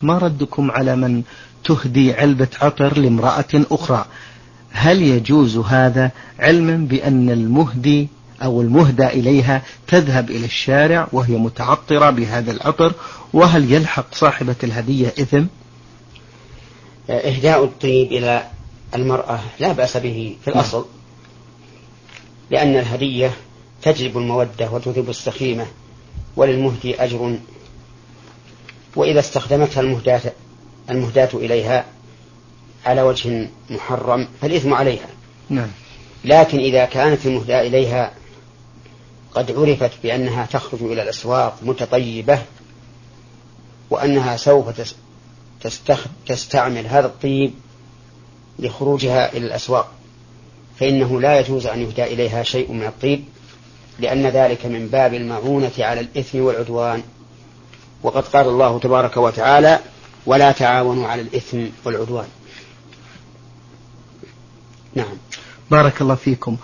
ما ردكم على من تهدي علبة عطر لامرأة أخرى؟ هل يجوز هذا علما بأن المهدي أو المهدى إليها تذهب إلى الشارع وهي متعطرة بهذا العطر، وهل يلحق صاحبة الهدية إثم؟ إهداء الطيب إلى المرأة لا بأس به في الأصل، لأن الهدية تجلب المودة وتذهب السخيمة، وللمهدي أجر، وإذا استخدمتها المهداة إليها على وجه محرم فالإثم عليها. نعم. لكن إذا كانت المهداة إليها قد عرفت بأنها تخرج إلى الأسواق متطيبة، وأنها سوف تستعمل هذا الطيب لخروجها إلى الأسواق، فإنه لا يجوز أن يهدى إليها شيء من الطيب، لأن ذلك من باب المعونة على الإثم والعدوان، وقد قال الله تبارك وتعالى: ولا تعاونوا على الإثم والعدوان. نعم. بارك الله فيكم.